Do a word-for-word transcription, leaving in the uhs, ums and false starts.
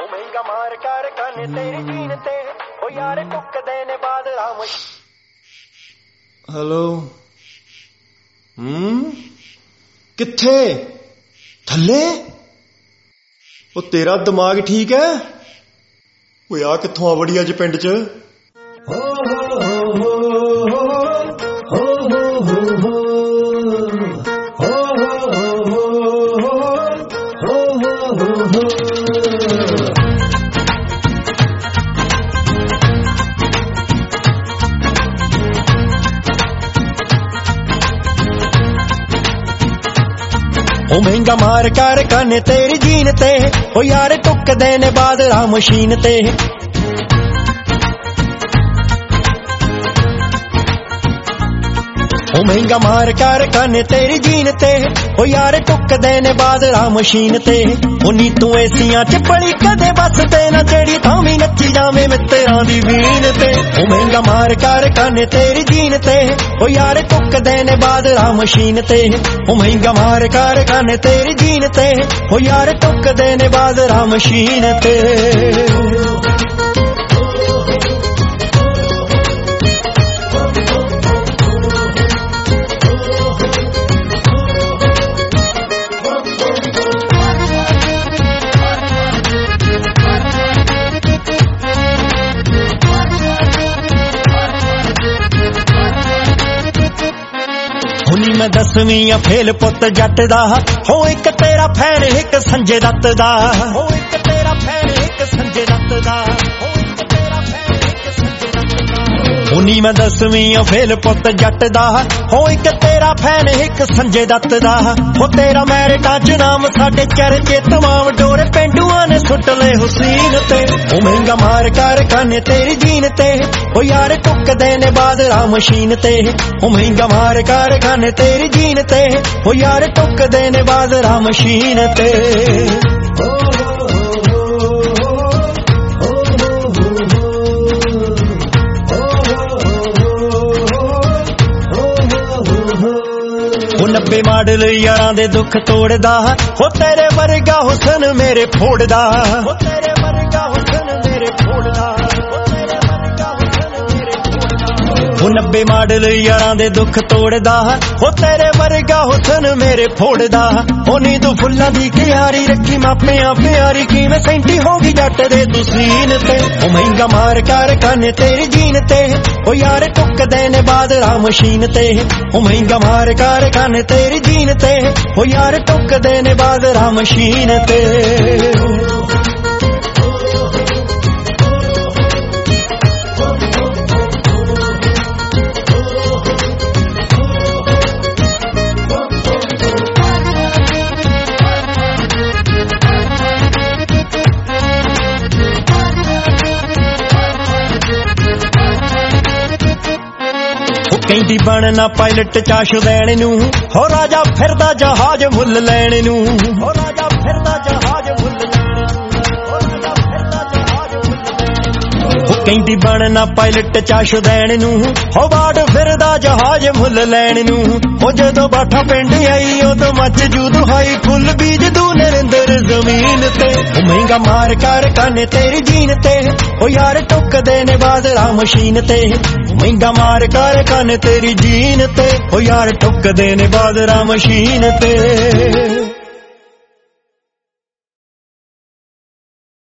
ਮਹਿੰਗਾ ਮਾਰ ਕਰ ਕੰਨ ਤੇਰੀ ਜੀਨ ਤੇ ਉਹ ਯਾਰ ਟੁੱਕਦੇ ਨੇ ਬਾਦਲਾਂ ਮੁਸ਼। ਹੈਲੋ ਹੂੰ ਕਿੱਥੇ ਥੱਲੇ? ਉਹ ਤੇਰਾ ਦਿਮਾਗ ਠੀਕ ਹੈ? ਓਏ ਆ ਕਿੱਥੋਂ ਆ ਵੜੀ ਅੱਜ ਪਿੰਡ 'ਚ? ਹੋ ਹੋ ਹੋ ਉਹ ਮਹਿੰਗਾ ਮਾਰ ਕਰ ਕੰਨ ਤੇਰੀ ਜੀਨ ਤੇ ਉਹ ਯਾਰ ਟੁੱਕਦੇ ਨੇ ਬਾਦਲਾਂ ਮਸ਼ੀਨ ਤੇ। ਉਹ ਮਹਿੰਗਾ ਮਾਰ ਕਰ ਕੰਨ ਤੇਰੀ ਜੀਨ ਤੇ ਉਹ ਯਾਰ ਟੁੱਕਦੇ ਨੇ ਬਾਦਲਾਂ ਮਸ਼ੀਨ ਤੇ। ਉਹ ਨੀ ਤੂੰ ਏਸੀਆਂ ਚ ਪੜੀ ਕਦੇ ਬੱਸ ਤੇ ਨਾ ਜਿਹੜੀ ਥਾਂ ਵੀ ਨੱਚੀ ਜਾਵੇਂ ਮਿੱਤਰਾਂ ਦੀ ਵੀਨ ਤੇ। ਉਹ ਮਹਿੰਗਾ ਮਾਰ ਕਰ ਕੰਨ ਤੇਰੀ ਜੀਨ ਤੇ ਉਹ ਯਾਰ ਟੁੱਕਦੇ ਨੇ ਬਾਦਲਾਂ ਮਸ਼ੀਨ ਤੇ। ਉਹ ਮਹਿੰਗਾ ਮਾਰ ਕਰ ਕੰਨ ਤੇਰੀ ਜੀਨ ਤੇ ਉਹ ਯਾਰ ਟੁੱਕਦੇ ਨੇ ਬਾਦਲਾਂ ਮਸ਼ੀਨ ਤੇ। ਹੁਣੀ ਮੈਂ ਦਸਵੀਂ ਆ ਫੇਲ ਪੁੱਤ ਜੱਟ ਦਾ ਹੋ ਇੱਕ ਤੇਰਾ ਫੈਨ ਇੱਕ ਸੰਜੇ ਦੱਤ ਦਾ। ਹੋ ਇੱਕ ਤੇਰਾ ਫੈਨ ਇੱਕ ਸੰਜੇ ਦੱਤ ਦਾ। ਹੋ ਇੱਕ ਤੇਰਾ ਫੈਨ ਇੱਕ ਸੰਜੇ ਦੱਤ ਦਾ। ਹੁਣੀ ਮੈਂ ਦਸਵੀਂ ਆ ਫੇਲ ਪੁੱਤ ਜੱਟ ਦਾ ਹੋ ਇੱਕ ਤੇਰਾ ਫੈਨ ਇੱਕ ਸੰਜੇ ਦੱਤ ਦਾ। ਹੋ ਤੇਰਾ ਮੈਰਿਟਾਂ ਚ ਨਾਮ ਸਾਡੇ ਚਰਚੇ ਤਮਾਮ ਡੋਰੇ ਪਿੰਡੂਆਂ ਨੇ ਸੁੱਟ ਲਏ ਹੁਸੈਨ ਤੇ। ਉਹ ਮਹਿੰਗਾ ਮਾਰ ਕਰ ਕੰਨ ਤੇਰੀ ਜੀਨ ਤੇ ਉਹ ਯਾਰ ਟੁੱਕਦੇ ਨੇ ਬਾਦਲਾਂ ਮਸ਼ੀਨ ਤੇ। ਉਹ ਮਹਿੰਗਾ ਮਾਰ ਕਰ ਕੰਨ ਤੇਰੀ ਜੀਨ ਤੇ ਉਹ ਯਾਰ ਟੁੱਕਦੇ ਨੇ ਬਾਦਲਾਂ ਮਸ਼ੀਨ ਤੇ। ਉਹ ਨੱਬੇ ਮਾਡਲ ਯਾਰਾਂ ਦੇ ਦੁੱਖ ਤੋੜਦਾ ਹੋ ਤੇਰੇ ਵਰਗਾ ਹੁਸਨ ਮੇਰੇ ਫੋੜਦਾ। ਹੋ ਤੇਰੇ ਵਰਗਾ ਹੁਸਨ ਮੇਰੇ ਫੋੜਦਾ। ਉਹ ਨੱਬੇ ਮਾਡਲ ਯਾਰਾਂ ਦੇ ਦੁੱਖ ਤੋੜਦਾ ਹੋ ਤੇਰੇ ਵਰਗਾ ਹੁਸਨ ਮੇਰੇ ਫੋੜਦਾ। ਉਹ ਨੀ ਤੂੰ ਫੁੱਲਾਂ ਦੀ ਕਿਆਰੀ ਰੱਖੀ ਮਾਪਿਆਂ ਪਿਆਰੀ ਕਿਵੇਂ ਸੈਂਟੀ ਹੋ ਗਈ ਜੱਟ ਦੇ ਦੁਸੀਨ ਤੇ। ਉਹ ਮਹਿੰਗਾ ਮਾਰ ਕਰ ਕੰਨ ਤੇਰੀ ਜੀਨ ਤੇ ਉਹ ਯਾਰ ਟੁੱਕਦੇ ਨੇ ਬਾਦਲਾਂ ਮਸ਼ੀਨ ਤੇ। ਉਹ ਮਹਿੰਗਾ ਮਾਰ ਕਰ ਕੰਨ ਤੇਰੀ ਜੀਨ ਤੇ ਉਹ ਯਾਰ ਟੁੱਕਦੇ ਨੇ ਬਾਦਲਾਂ ਮਸ਼ੀਨ ਤੇ। ਕਹਿੰਦੀ ਬਣਨਾ ਪਾਇਲਟ ਚਾਸ਼ ਦੇਣ ਨੂੰ ਹੋ ਰਾਜਾ ਫਿਰਦਾ ਜਹਾਜ਼ ਮੁੱਲ ਲੈਣ ਨੂੰ। ਹੋ ਰਾਜਾ ਫਿਰਦਾ ਜਹਾਜ਼ ਮੁੱਲ ਲੈਣ ਨੂੰ। ਹੋ ਰਾਜਾ ਫਿਰਦਾ ਜਹਾਜ਼ ਮੁੱਲ ਲੈਣ ਨੂੰ। ਕਹਿੰਦੀ ਬਣਨਾ ਪਾਇਲਟ ਚਾਸ਼ ਦੇਣ ਨੂੰ ਹੋ ਬਾੜ ਫਿਰਦਾ ਜਹਾਜ਼ ਮੁੱਲ ਲੈਣ ਨੂੰ। ਉਹ ਜਦੋਂ ਬਾਠਾ ਪਿੰਡ ਆਈ ਉਦੋਂ ਮੱਚ ਜੂ ਦੁਹਾਈ ਫੁੱਲ ਬੀਜ ਦੂ ਨਰਿੰਦਰ ਜ਼ਮੀਨ ਤੇ। ਉਹ ਮਹਿੰਗਾ ਮਾਰ ਕਰ ਕੰਨ ਤੇਰੀ ਜੀਨ ਤੇ ਉਹ ਯਾਰ ਟੁੱਕਦੇ ਨੇ ਬਾਦਲਾਂ ਮਸ਼ੀਨ ਤੇ। ਮਹਿੰਗਾ ਮਾਰ ਕਰ ਕੰਨ ਤੇਰੀ ਜੀਨ ਤੇ ਉਹ ਯਾਰ ਟੁੱਕਦੇ ਨੇ ਬਾਦਲਾਂ ਮਸ਼ੀਨ ਤੇ।